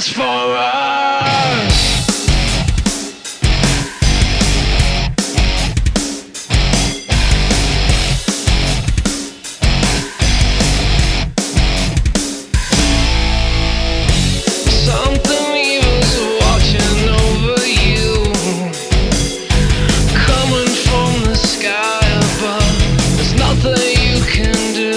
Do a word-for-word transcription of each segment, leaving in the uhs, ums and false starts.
Transformers. Something evil's watching over you, coming from the sky above. There's nothing you can do.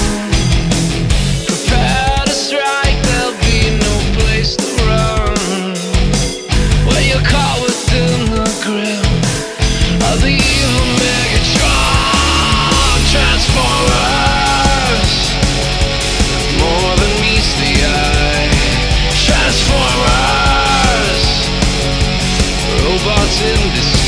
Prepare to strike, there'll be no place to run when you're caught within the grip of the evil Megatron. Transformers, more than meets the eye. Transformers, robots in disguise.